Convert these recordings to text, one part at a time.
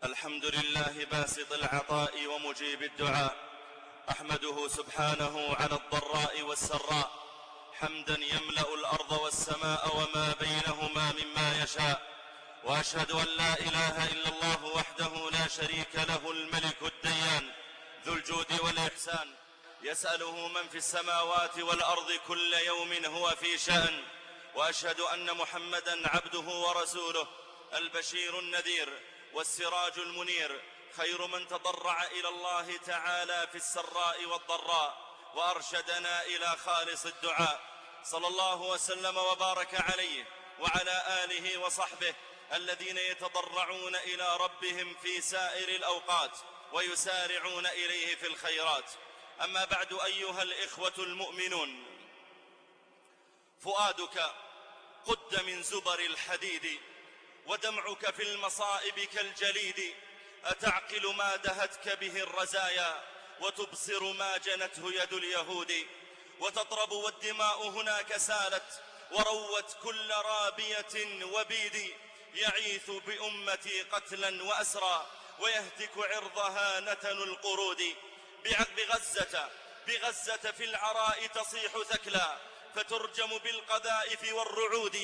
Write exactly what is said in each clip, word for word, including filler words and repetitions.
الحمد لله باسط العطاء ومجيب الدعاء، أحمده سبحانه على الضراء والسراء حمدا يملأ الأرض والسماء وما بينهما مما يشاء، وأشهد أن لا إله إلا الله وحده لا شريك له الملك الديان ذو الجود والإحسان، يسأله من في السماوات والأرض كل يوم هو في شأن. وأشهد أن محمدا عبده ورسوله البشير النذير والسراج المنير، خير من تضرع إلى الله تعالى في السراء والضراء وأرشدنا إلى خالص الدعاء، صلى الله وسلم وبارك عليه وعلى آله وصحبه الذين يتضرعون إلى ربهم في سائر الأوقات ويسارعون إليه في الخيرات. أما بعد، أيها الإخوة المؤمنون، فؤادك قد من زبر الحديد، ودمعك في المصائب كالجليد، أتعقل ما دهتك به الرزايا وتبصر ما جنته يد اليهود، وتطرب والدماء هناك سالت وروت كل رابية وبيد، يعيث بأمتي قتلا وأسرى ويهتك عرضها نتن القرود. بغزة بغزة في العراء تصيح ثكلا فترجم بالقذائف والرعود،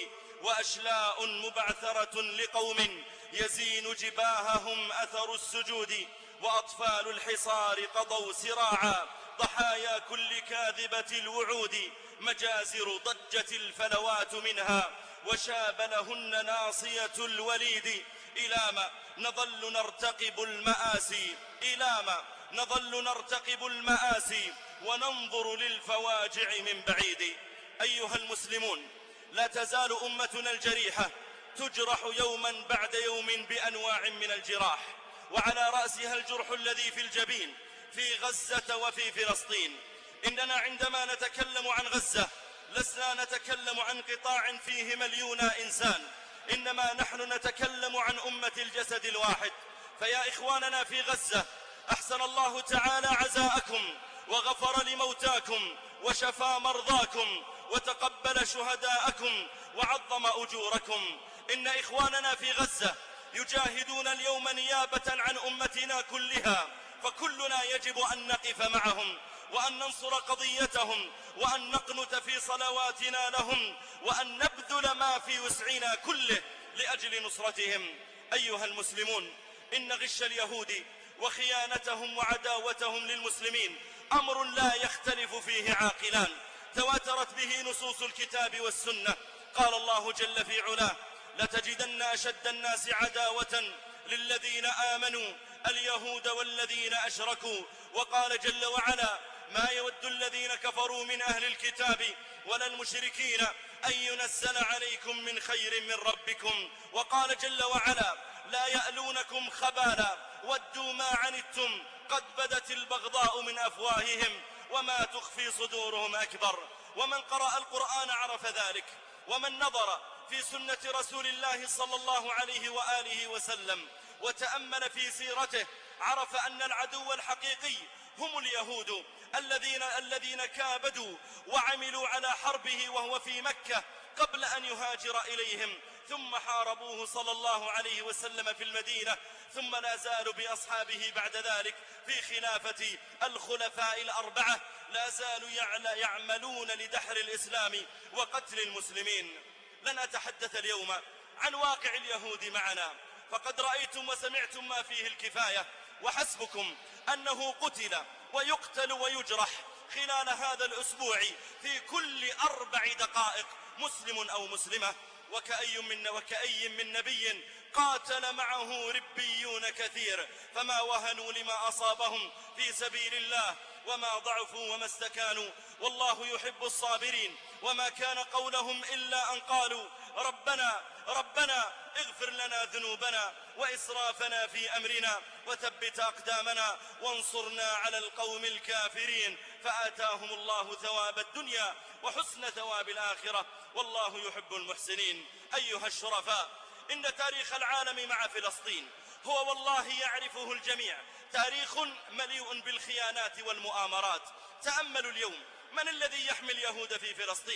وأشلاء مبعثرة لقوم يزين جباههم أثر السجود، وأطفال الحصار قضوا سراعا ضحايا كل كاذبة الوعود، مجازر ضجت الفلوات منها وشاب لهن ناصية الوليد. إلاما نظل نرتقب المآسي إلاما نظل نرتقب المآسي وننظر للفواجع من بعيد. أيها المسلمون، لا تزال أمتنا الجريحة تجرح يوما بعد يوم بأنواع من الجراح، وعلى رأسها الجرح الذي في الجبين في غزة وفي فلسطين. إننا عندما نتكلم عن غزة لسنا نتكلم عن قطاع فيه مليون إنسان، إنما نحن نتكلم عن أمة الجسد الواحد. فيا إخواننا في غزة، أحسن الله تعالى عزاءكم وغفر لموتاكم وشفى مرضاكم وتقبل شهداءكم وعظم أجوركم. إن إخواننا في غزة يجاهدون اليوم نيابة عن أمتنا كلها، فكلنا يجب أن نقف معهم وأن ننصر قضيتهم وأن نقنت في صلواتنا لهم وأن نبذل ما في وسعنا كله لأجل نصرتهم. أيها المسلمون، إن غش اليهود وخيانتهم وعداوتهم للمسلمين أمر لا يختلف فيه عاقلان، تواترت به نصوص الكتاب والسنة. قال الله جل في علاه: لتجدن أشد الناس عداوة للذين آمنوا اليهود والذين أشركوا. وقال جل وعلا: ما يود الذين كفروا من أهل الكتاب ولا المشركين أن ينزل عليكم من خير من ربكم. وقال جل وعلا: لا يألونكم خبالا ودوا ما عنتم قد بدت البغضاء من أفواههم وما تخفي صدورهم أكبر. ومن قرأ القرآن عرف ذلك، ومن نظر في سنة رسول الله صلى الله عليه وآله وسلم وتأمل في سيرته عرف أن العدو الحقيقي هم اليهود الذين الذين كابدوا وعملوا على حربه وهو في مكة قبل أن يهاجر إليهم، ثم حاربوه صلى الله عليه وسلم في المدينة، ثم لا زالوا بأصحابه بعد ذلك في خلافة الخلفاء الأربعة لا زالوا يعملون لدحر الإسلام وقتل المسلمين. لن أتحدث اليوم عن واقع اليهود معنا، فقد رأيتم وسمعتم ما فيه الكفاية، وحسبكم أنه قتل ويقتل ويجرح خلال هذا الأسبوع في كل أربع دقائق مسلم أو مسلمة. وكأي من, وكأي من نبي قاتل معه ربيون كثير فما وهنوا لما أصابهم في سبيل الله وما ضعفوا وما استكانوا، والله يحب الصابرين. وما كان قولهم إلا أن قالوا: ربنا ربنا اغفر لنا ذنوبنا وإسرافنا في أمرنا وثبت أقدامنا وانصرنا على القوم الكافرين. فآتاهم الله ثواب الدنيا وحسن ثواب الآخرة، والله يحب المحسنين. أيها الشرفاء، إن تاريخ العالم مع فلسطين هو والله يعرفه الجميع تاريخ مليء بالخيانات والمؤامرات. تأملوا اليوم، من الذي يحمي اليهود في فلسطين؟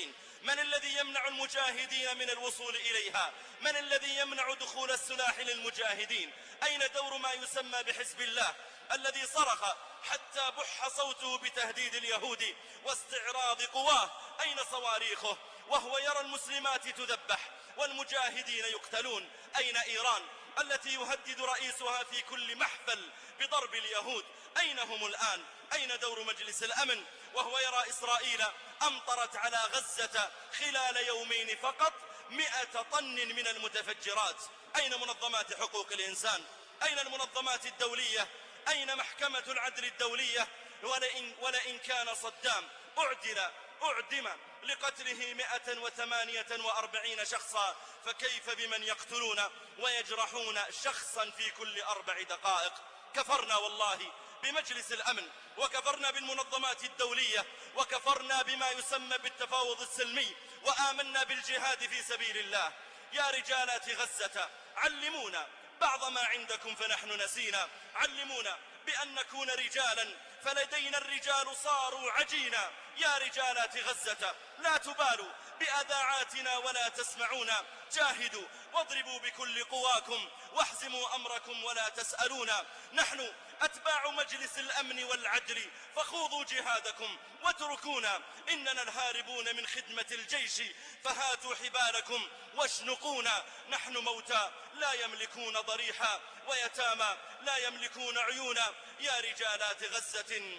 من الذي يمنع المجاهدين من الوصول إليها؟ من الذي يمنع دخول السلاح للمجاهدين؟ أين دور ما يسمى بحزب الله الذي صرخ حتى بح صوته بتهديد اليهود واستعراض قواه؟ أين صواريخه وهو يرى المسلمات تذبح والمجاهدين يقتلون؟ أين إيران التي يهدد رئيسها في كل محفل بضرب اليهود؟ أين هم الآن؟ أين دور مجلس الأمن وهو يرى إسرائيل أمطرت على غزة خلال يومين فقط مئة طن من المتفجرات؟ أين منظمات حقوق الإنسان؟ أين المنظمات الدولية؟ أين محكمة العدل الدولية؟ ولئن, ولئن كان صدام أعدل أعدم لقتله مئة وثمانية وأربعين شخصا، فكيف بمن يقتلون ويجرحون شخصا في كل أربع دقائق؟ كفرنا والله بمجلس الأمن، وكفرنا بالمنظمات الدولية، وكفرنا بما يسمى بالتفاوض السلمي، وآمنا بالجهاد في سبيل الله. يا رجالات غزة علمونا بعض ما عندكم فنحن نسينا، علمونا بأن نكون رجالا فلدينا الرجال صاروا عجينا. يا رجالات غزة لا تبالوا بأذاعاتنا ولا تسمعونا، جاهدوا واضربوا بكل قواكم واحزموا أمركم ولا تسألونا. نحن أتباع مجلس الأمن والعدل فخوضوا جهادكم واتركونا، إننا الهاربون من خدمة الجيش فهاتوا حبالكم واشنقونا. نحن موتى لا يملكون ضريحا ويتامى لا يملكون عيونا. يا رجالات غزة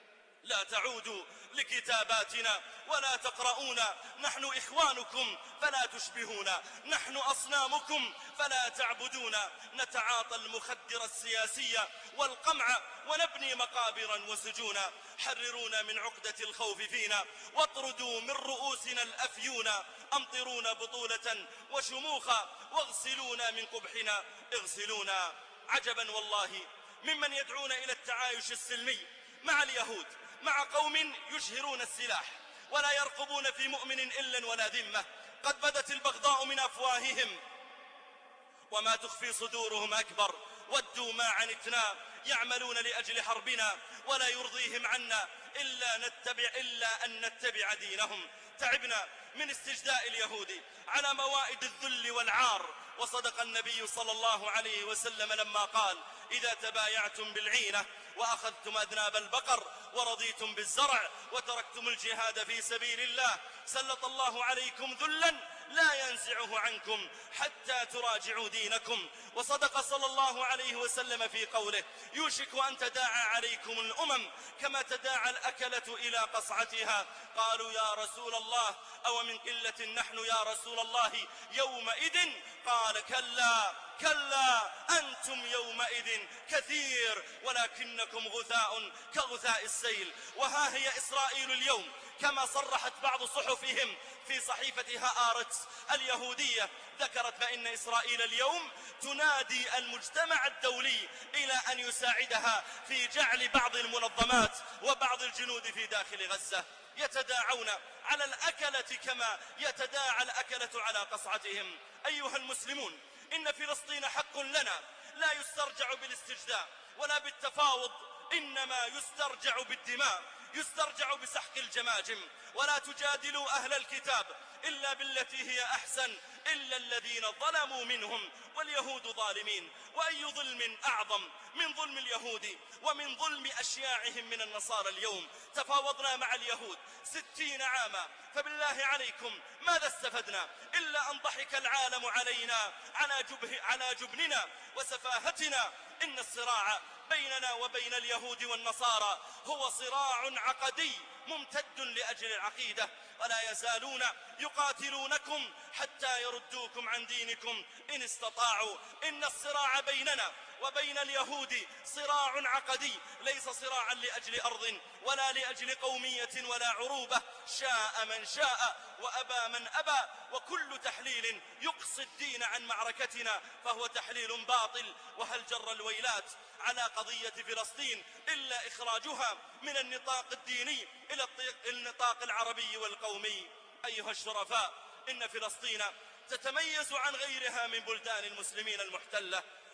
لا تعودوا لكتاباتنا ولا تقرؤونا، نحن إخوانكم فلا تشبهونا، نحن أصنامكم فلا تعبدونا. نتعاطى المخدر السياسي والقمع ونبني مقابرا وسجونا. حررونا من عقدة الخوف فينا واطردوا من رؤوسنا الأفيونا. أمطرونا بطولة وشموخا واغسلونا من قبحنا اغسلونا. عجبا والله ممن يدعون إلى التعايش السلمي مع اليهود، مع قوم يشهرون السلاح ولا يرقبون في مؤمن إلا ولا ذمة. قد بدت البغضاء من أفواههم وما تخفي صدورهم أكبر. ودوا ما عنتنا يعملون لأجل حربنا ولا يرضيهم عنا إلا, نتبع إلا أن نتبع دينهم. تعبنا من استجداء اليهود على موائد الذل والعار، وصدق النبي صلى الله عليه وسلم لما قال: إذا تبايعتم بالعينة وأخذتم أذناب البقر ورضيتم بالزرع وتركتم الجهاد في سبيل الله سلط الله عليكم ذلا لا ينزعه عنكم حتى تراجعوا دينكم. وصدق صلى الله عليه وسلم في قوله: يوشك أن تداعى عليكم الأمم كما تداعى الأكلة إلى قصعتها. قالوا: يا رسول الله أو من قلة نحن يا رسول الله يومئذ؟ قال: كلا كلا أنتم يومئذ كثير ولكنكم غثاء كغثاء السيل. وها هي إسرائيل اليوم كما صرحت بعض صحفهم في صحيفة هآرتس اليهودية، ذكرت بأن إسرائيل اليوم تنادي المجتمع الدولي إلى أن يساعدها في جعل بعض المنظمات وبعض الجنود في داخل غزة. يتداعون على الأكلة كما يتداعى الأكلة على قصعتهم. أيها المسلمون، إن فلسطين حق لنا لا يسترجع بالاستجداء ولا بالتفاوض، إنما يسترجع بالدماء، يسترجع بسحق الجماجم. ولا تجادلوا أهل الكتاب إلا بالتي هي أحسن إلا الذين ظلموا منهم واليهود ظالمين. وأي ظلم أعظم من ظلم اليهود ومن ظلم أشياعهم من النصارى اليوم؟ تفاوضنا مع اليهود ستين عاما، فبالله عليكم ماذا استفدنا إلا أن ضحك العالم علينا على, جبه على جبننا وسفاهتنا. إن الصراع بيننا وبين اليهود والنصارى هو صراع عقدي ممتد لأجل العقيدة، ولا يزالون يقاتلونكم حتى يردوكم عن دينكم إن استطاعوا. إن الصراع بيننا وبين اليهود صراع عقدي، ليس صراعا لأجل أرض ولا لأجل قومية ولا عروبة. شاء من شاء وأبى من أبى، وكل تحليل يقصي الدين عن معركتنا فهو تحليل باطل. وهل جر الويلات على قضية فلسطين إلا إخراجها من النطاق الديني إلى النطاق العربي والقومي؟ أيها الشرفاء، إن فلسطين تتميز عن غيرها من بلدان المسلمين المحتلة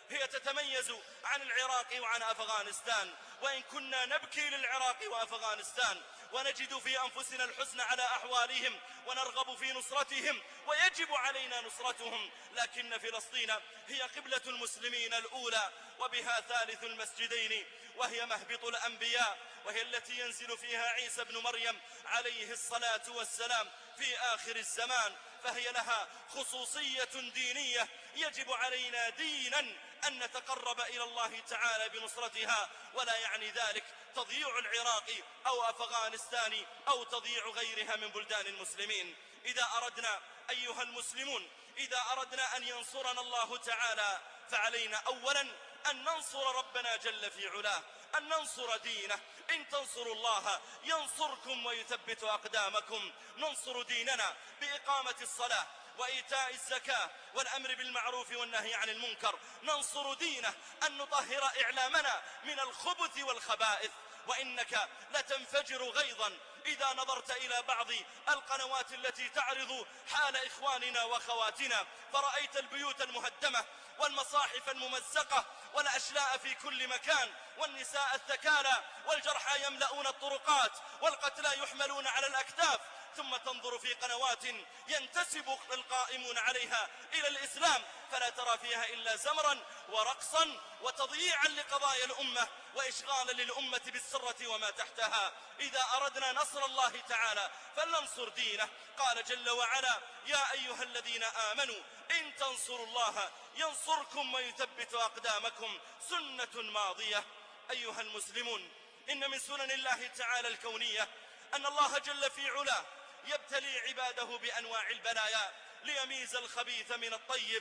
هي تتميز عن العراق وعن أفغانستان، وإن كنا نبكي للعراق وأفغانستان ونجد في أنفسنا الحزن على أحوالهم ونرغب في نصرتهم ويجب علينا نصرتهم، لكن فلسطين هي قبلة المسلمين الأولى وبها ثالث المسجدين، وهي مهبط الأنبياء، وهي التي ينزل فيها عيسى بن مريم عليه الصلاة والسلام في آخر الزمان، فهي لها خصوصية دينية يجب علينا دينا أن نتقرب إلى الله تعالى بنصرتها، ولا يعني ذلك تضييع العراق أو أفغانستان أو تضييع غيرها من بلدان المسلمين. إذا أردنا أيها المسلمون إذا أردنا أن ينصرنا الله تعالى فعلينا أولا أن ننصر ربنا جل في علاه، أن ننصر دينه. إن تنصروا الله ينصركم ويثبت أقدامكم. ننصر ديننا بإقامة الصلاة وإيتاء الزكاة والأمر بالمعروف والنهي عن المنكر. ننصر دينه أن نطهر إعلامنا من الخبث والخبائث. وإنك لتنفجر غيظا إذا نظرت إلى بعض القنوات التي تعرض حال إخواننا وخواتنا، فرأيت البيوت المهدمة والمصاحف الممزقة والأشلاء في كل مكان والنساء الثكالى والجرحى يملؤون الطرقات والقتلى يحملون على الأكتاف، ثم تنظر في قنوات ينتسب القائمون عليها إلى الإسلام فلا ترى فيها إلا زمرا ورقصا وتضييعا لقضايا الأمة وإشغالا للأمة بالسرة وما تحتها. إذا أردنا نصر الله تعالى فلننصر دينه. قال جل وعلا: يا أيها الذين آمنوا إن تنصروا الله ينصركم ويثبت أقدامكم. سنة ماضية. أيها المسلمون، إن من سنن الله تعالى الكونية أن الله جل في علاه يبتلي عباده بأنواع البلايا ليميز الخبيث من الطيب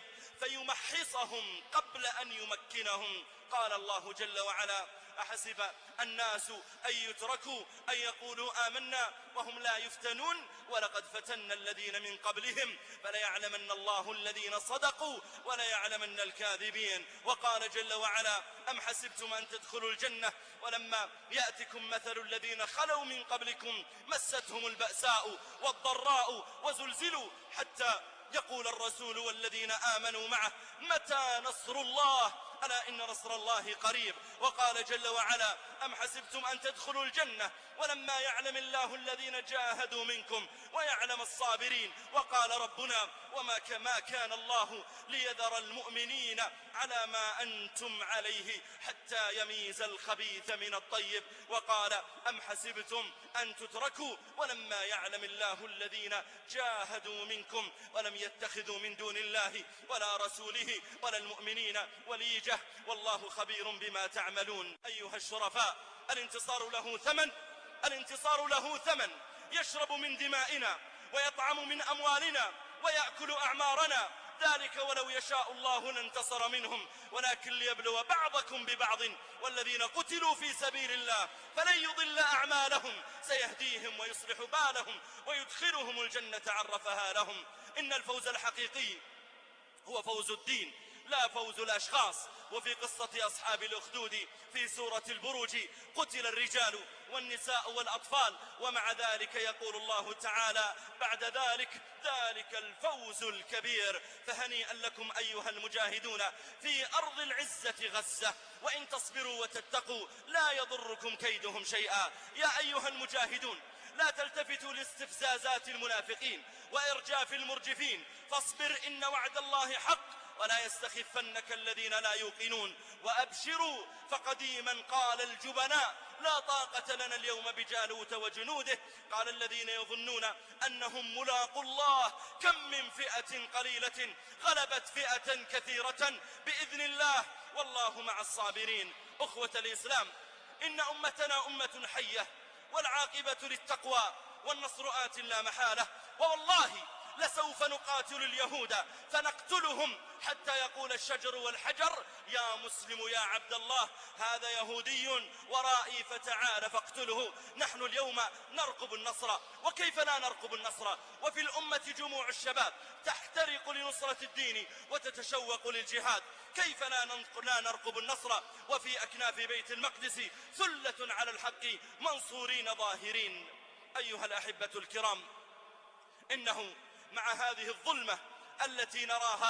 فيمحصهم قبل أن يمكنهم. قال الله جل وعلا: أحسب الناس أن يتركوا أن يقولوا آمنا وهم لا يفتنون ولقد فتنا الذين من قبلهم فليعلمن الله الذين صدقوا وليعلمن الكاذبين. وقال جل وعلا: أم حسبتم أن تدخلوا الجنة ولما يأتكم مثل الذين خلوا من قبلكم مستهم البأساء والضراء وزلزلوا حتى يقول الرسول والذين آمنوا معه متى نصر الله ألا إن نصر الله قريب. وقال جل وعلا: أم حسبتم أن تدخلوا الجنة ولما يعلم الله الذين جاهدوا منكم ويعلم الصابرين. وقال ربنا: وما كما كان الله ليذر المؤمنين على ما أنتم عليه حتى يميز الخبيث من الطيب. وقال: أم حسبتم أن تتركوا ولما يعلم الله الذين جاهدوا منكم ولم يتخذوا من دون الله ولا رسوله ولا المؤمنين وليجة والله خبير بما تعملون. أيها الشرفاء، الانتصار له ثمن، الانتصار له ثمن يشرب من دمائنا ويطعم من أموالنا ويأكل أعمارنا. ذلك ولو يشاء الله لانتصر منهم ولكن ليبلو بعضكم ببعض والذين قتلوا في سبيل الله فلن يضل أعمالهم سيهديهم ويصلح بالهم ويدخلهم الجنة عرفها لهم. إن الفوز الحقيقي هو فوز الدين لا فوز الأشخاص. وفي قصة أصحاب الأخدود في سورة البروج قتل الرجال والنساء والأطفال ومع ذلك يقول الله تعالى بعد ذلك: ذلك الفوز الكبير. فهنيئا لكم أيها المجاهدون في أرض العزة غزة، وإن تصبروا وتتقوا لا يضركم كيدهم شيئا. يا أيها المجاهدون، لا تلتفتوا لاستفزازات المنافقين وإرجاف المرجفين، فاصبر إن وعد الله حق ولا يستخفنك الذين لا يوقنون. وأبشروا فقديما قال الجبناء: لا طاقة لنا اليوم بجالوت وجنوده. قال الذين يظنون أنهم ملاقوا الله كم من فئة قليلة غلبت فئة كثيرة بإذن الله والله مع الصابرين. أخوة الإسلام، إن أمتنا أمة حية والعاقبة للتقوى والنصر آت لا محالة. ووالله لسوف نقاتل اليهود فنقتلهم حتى يقول الشجر والحجر: يا مسلم يا عبد الله هذا يهودي ورائي فتعال فاقتله. نحن اليوم نرقب النصر، وكيف لا نرقب النصر وفي الأمة جموع الشباب تحترق لنصرة الدين وتتشوق للجهاد؟ كيف لا نرقب النصر وفي أكناف بيت المقدس ثلة على الحق منصورين ظاهرين؟ أيها الأحبة الكرام، إنه مع هذه الظلمة التي نراها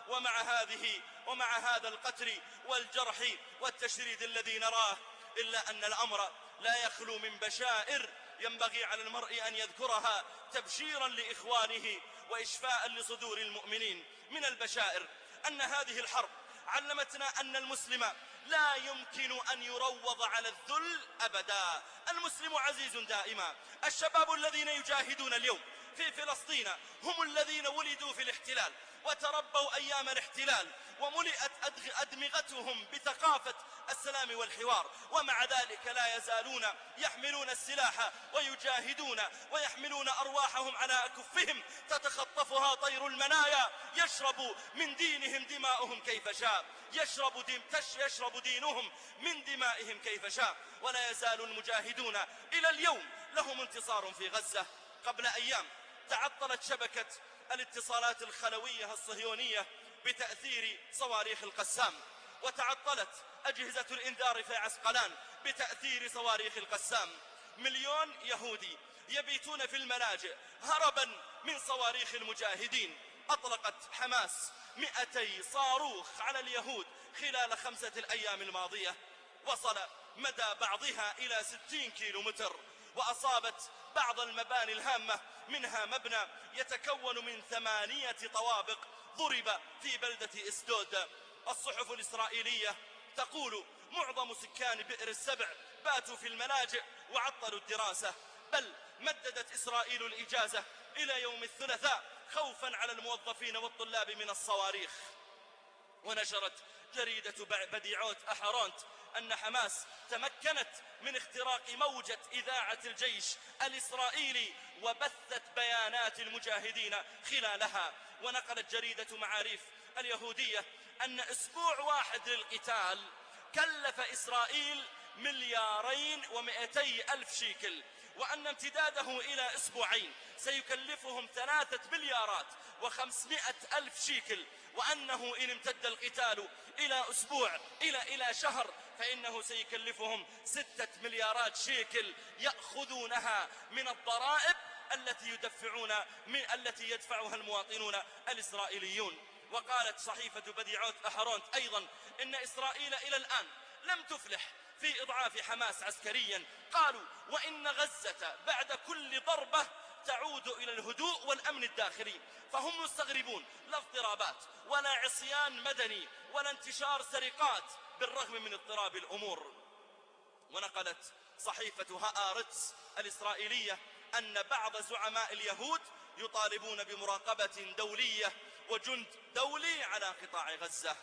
ومع هذه ومع هذا القتل والجرح والتشريد الذي نراه، إلا أن الأمر لا يخلو من بشائر ينبغي على المرء أن يذكرها تبشيرا لإخوانه وإشفاء لصدور المؤمنين. من البشائر أن هذه الحرب علمتنا أن المسلم لا يمكن أن يروض على الذل أبدا. المسلم عزيز دائما. الشباب الذين يجاهدون اليوم في فلسطين هم الذين ولدوا في الاحتلال وتربوا أيام الاحتلال وملئت أدمغتهم بثقافة السلام والحوار، ومع ذلك لا يزالون يحملون السلاح ويجاهدون ويحملون أرواحهم على أكفهم تتخطفها طير المنايا. يشرب من دينهم دماؤهم كيف شاء، يشرب, دين يشرب دينهم من دمائهم كيف شاء. ولا يزال المجاهدون إلى اليوم لهم انتصار في غزة. قبل أيام تعطلت شبكة الاتصالات الخلوية الصهيونية بتأثير صواريخ القسام، وتعطلت أجهزة الإنذار في عسقلان بتأثير صواريخ القسام. مليون يهودي يبيتون في الملاجئ هربا من صواريخ المجاهدين. أطلقت حماس مئتي صاروخ على اليهود خلال خمسة الأيام الماضية، وصل مدى بعضها إلى ستين كيلو متر، وأصابت بعض المباني الهامة، منها مبنى يتكون من ثمانية طوابق ضرب في بلدة إسدود. الصحف الإسرائيلية تقول معظم سكان بئر السبع باتوا في الملاجئ وعطلوا الدراسة، بل مددت إسرائيل الإجازة إلى يوم الثلاثاء خوفا على الموظفين والطلاب من الصواريخ. ونشرت جريدة بديعوت أحرونت أن حماس تمكنت من اختراق موجة إذاعة الجيش الإسرائيلي وبثت بيانات المجاهدين خلالها. ونقلت جريدة معاريف اليهودية أن أسبوع واحد للقتال كلف إسرائيل مليارين ومئتي ألف شيكل، وأن امتداده إلى أسبوعين سيكلفهم ثلاثة مليارات وخمسمائة ألف شيكل، وأنه إن امتد القتال إلى أسبوع إلى إلى شهر فإنه سيكلفهم ستة مليارات شيكل يأخذونها من الضرائب التي يدفعون من التي يدفعها المواطنون الإسرائيليون. وقالت صحيفة بديعوت أحرونت أيضا إن إسرائيل إلى الآن لم تفلح في إضعاف حماس عسكريا. قالوا وإن غزة بعد كل ضربة تعود إلى الهدوء والأمن الداخلي، فهم مستغربون لا اضطرابات ولا عصيان مدني ولا انتشار سرقات بالرغم من اضطراب الأمور. ونقلت صحيفة هآرتس الإسرائيلية أن بعض زعماء اليهود يطالبون بمراقبة دولية وجند دولي على قطاع غزة.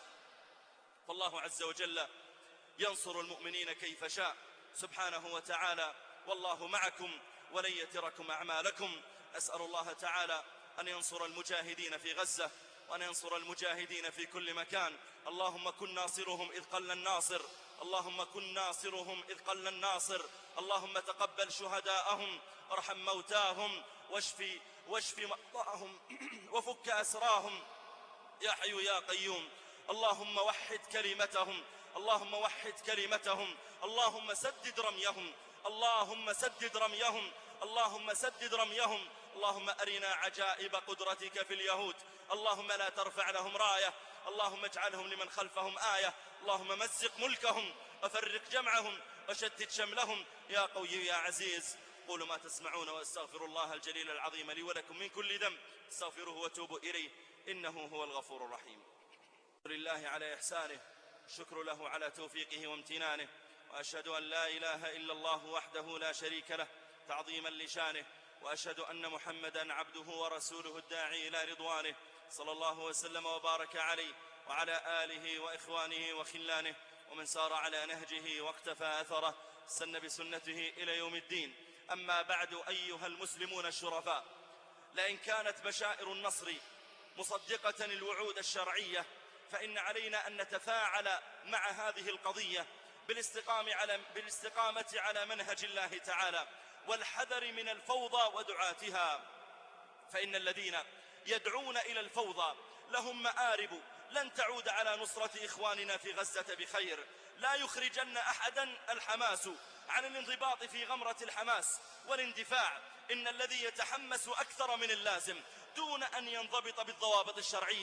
فالله عز وجل ينصر المؤمنين كيف شاء سبحانه وتعالى، والله معكم ولن يتركم أعمالكم. أسأل الله تعالى أن ينصر المجاهدين في غزة وأن ينصر المجاهدين في كل مكان. اللهم كن ناصرهم إذ قل الناصر، اللهم كن ناصرهم إذ قل الناصر. اللهم تقبل شهداءهم وارحم موتاهم واشفي واشف مرضاهم وفك أسراهم يا حي يا قيوم. اللهم وحد كلمتهم، اللهم وحد كلمتهم، اللهم سدد رميهم، اللهم سدد رميهم، اللهم سدد رميهم. اللهم أرنا عجائب قدرتك في اليهود، اللهم لا ترفع لهم راية، اللهم اجعلهم لمن خلفهم آية. اللهم مزق ملكهم وفرق جمعهم وشتت شملهم يا قوي يا عزيز. قولوا ما تسمعون واستغفر الله الجليل العظيم لي ولكم من كل ذنب استغفروه وتوبوا إليه إنه هو الغفور الرحيم. لله على إحسانه، الشكر له على توفيقه وامتنانه، وأشهد أن لا إله إلا الله وحده لا شريك له تعظيما لشانه، وأشهد أن محمدا عبده ورسوله الداعي إلى رضوانه، صلى الله وسلم وبارك عليه وعلى آله وإخوانه وخلانه ومن سار على نهجه واقتفى أثره سن بسنته إلى يوم الدين. أما بعد أيها المسلمون الشرفاء، لئن كانت بشائر النصر مصدقة الوعود الشرعية فإن علينا أن نتفاعل مع هذه القضية بالاستقامة على, بالاستقامة على منهج الله تعالى والحذر من الفوضى ودعاتها، فإن الذين يدعون إلى الفوضى لهم مآرب لن تعود على نصرة إخواننا في غزة بخير. لا يخرجن أحدا الحماس عن الانضباط في غمرة الحماس والاندفاع. إن الذي يتحمس أكثر من اللازم دون أن ينضبط بالضوابط الشرعية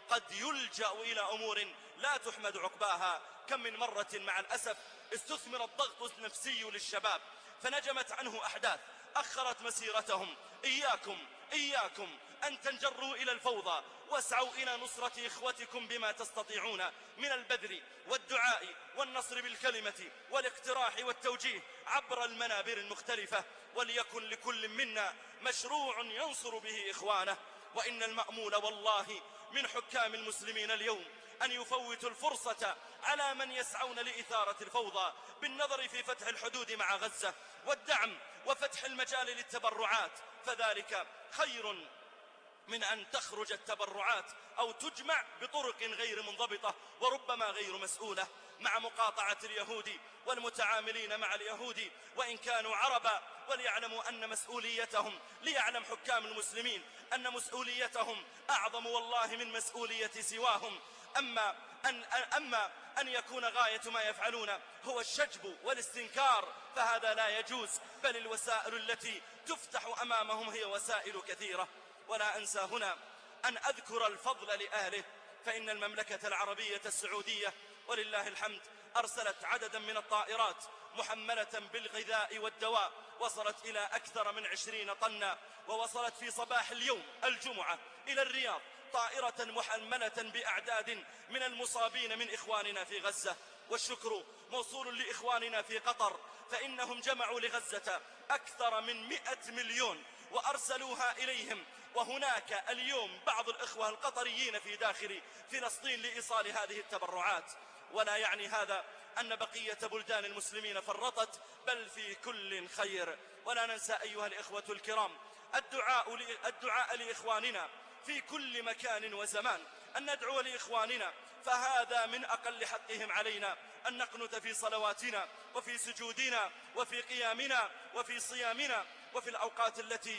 قد يلجأ إلى أمور لا تحمد عقباها. كم من مرة مع الأسف استثمر الضغط النفسي للشباب فنجمت عنه أحداث أخرت مسيرتهم. إياكم إياكم أن تنجروا إلى الفوضى، واسعوا إلى نصرة إخوتكم بما تستطيعون من البذل والدعاء والنصر بالكلمة والاقتراح والتوجيه عبر المنابر المختلفة، وليكن لكل منا مشروع ينصر به إخوانه. وإن المأمول والله من حكام المسلمين اليوم أن يفوتوا الفرصة على من يسعون لإثارة الفوضى بالنظر في فتح الحدود مع غزة والدعم وفتح المجال للتبرعات، فذلك خير من أن تخرج التبرعات أو تجمع بطرق غير منضبطة وربما غير مسؤولة مع مقاطعة اليهود والمتعاملين مع اليهود وإن كانوا عربا. وليعلموا أن مسؤوليتهم، ليعلم حكام المسلمين أن مسؤوليتهم أعظم والله من مسؤولية سواهم. أما أن, أما أن يكون غاية ما يفعلون هو الشجب والاستنكار فهذا لا يجوز، بل الوسائل التي تفتح أمامهم هي وسائل كثيرة. ولا أنسى هنا أن أذكر الفضل لأهله، فإن المملكة العربية السعودية ولله الحمد أرسلت عددا من الطائرات محملة بالغذاء والدواء، وصلت إلى أكثر من عشرين طنا، ووصلت في صباح اليوم الجمعة إلى الرياض طائرة محملة بأعداد من المصابين من إخواننا في غزة. والشكر موصول لإخواننا في قطر، فإنهم جمعوا لغزة أكثر من مئة مليون وأرسلوها إليهم. وهناك اليوم بعض الإخوة القطريين في داخل فلسطين لإيصال هذه التبرعات. ولا يعني هذا أن بقية بلدان المسلمين فرطت، بل في كل خير. ولا ننسى أيها الإخوة الكرام الدعاء, الدعاء لإخواننا في كل مكان وزمان، أن ندعو لإخواننا، فهذا من أقل حقهم علينا أن نقنت في صلواتنا وفي سجودنا وفي قيامنا وفي صيامنا وفي الأوقات التي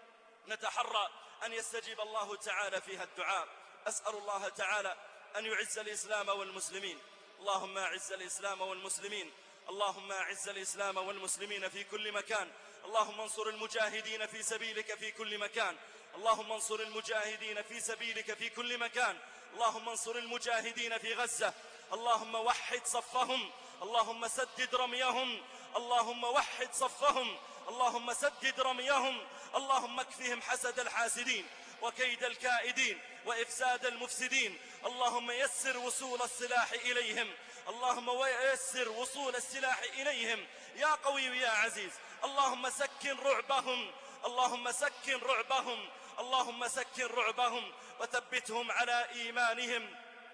نتحرى أن يستجيب الله تعالى فيها الدعاء. أسأل الله تعالى أن يعز الإسلام والمسلمين. اللهم أعز الإسلام والمسلمين، اللهم أعز الإسلام والمسلمين في كل مكان. اللهم انصر المجاهدين في سبيلك في كل مكان، اللهم انصر المجاهدين في سبيلك في كل مكان. اللهم انصر المجاهدين في غزة، اللهم وحد صفهم، اللهم سدد رميهم، اللهم وحد صفهم، اللهم سدد رميهم، اللهم اكفهم حسد الحاسدين وكيد الكائدين وإفساد المفسدين. اللهم يسر وصول السلاح إليهم، اللهم ويسر وصول السلاح إليهم يا قوي يا عزيز. اللهم سكن رعبهم، اللهم سكن رعبهم، اللهم سكن رعبهم وثبتهم على إيمانهم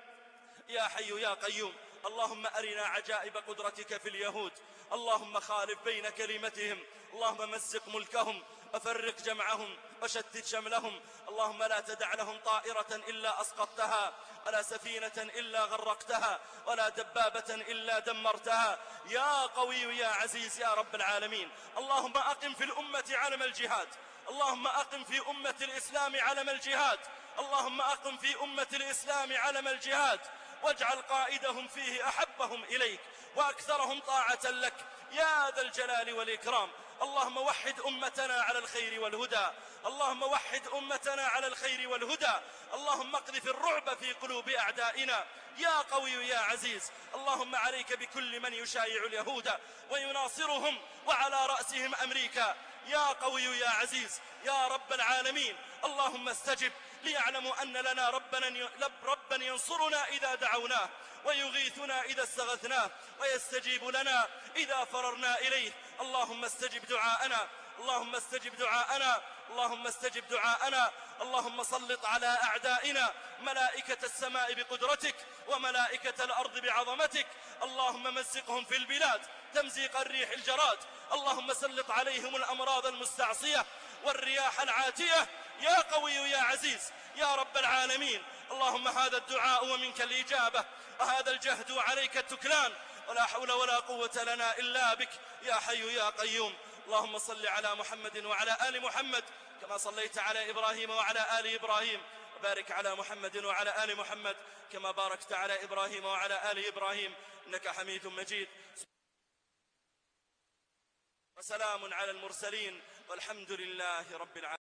يا حي يا قيوم. اللهم أرنا عجائب قدرتك في اليهود، اللهم خالف بين كلمتهم، اللهم مزق ملكهم وفرق جمعهم وشتت شملهم. اللهم لا تدع لهم طائرة إلا أسقطتها، ولا سفينة إلا غرقتها، ولا دبابة إلا دمرتها يا قوي يا عزيز يا رب العالمين. اللهم أقم في الأمة علم الجهاد، اللهم أقم في أمة الإسلام علم الجهاد، اللهم أقم في أمة الإسلام علم الجهاد، واجعل قائدهم فيه أحبهم إليك وأكثرهم طاعة لك يا ذا الجلال والإكرام. اللهم وحد أمتنا على الخير والهدى، اللهم وحد أمتنا على الخير والهدى. اللهم اقذف الرعب في قلوب أعدائنا يا قوي يا عزيز. اللهم عليك بكل من يشايع اليهود ويناصرهم وعلى رأسهم أمريكا يا قوي يا عزيز يا رب العالمين. اللهم استجب، ليعلموا أن لنا ربنا, ربا ينصرنا إذا دعوناه ويغيثنا إذا استغثناه ويستجيب لنا إذا فررنا إليه. اللهم استجب دعاءنا، اللهم استجب دعاءنا، اللهم استجب دعاءنا. اللهم سلط على أعدائنا ملائكة السماء بقدرتك وملائكة الأرض بعظمتك. اللهم مزقهم في البلاد تمزيق الريح الجراد. اللهم سلط عليهم الأمراض المستعصية والرياح العاتية يا قوي يا عزيز يا رب العالمين. اللهم هذا الدعاء ومنك الإجابة، وهذا الجهد وعليك التكلان، ولا حول ولا قوة لنا إلا بك يا حي يا قيوم. اللهم صل على محمد وعلى آل محمد كما صليت على إبراهيم وعلى آل إبراهيم، وبارك على محمد وعلى آل محمد كما باركت على إبراهيم وعلى آل إبراهيم إنك حميد مجيد. وسلام على المرسلين والحمد لله رب العالمين.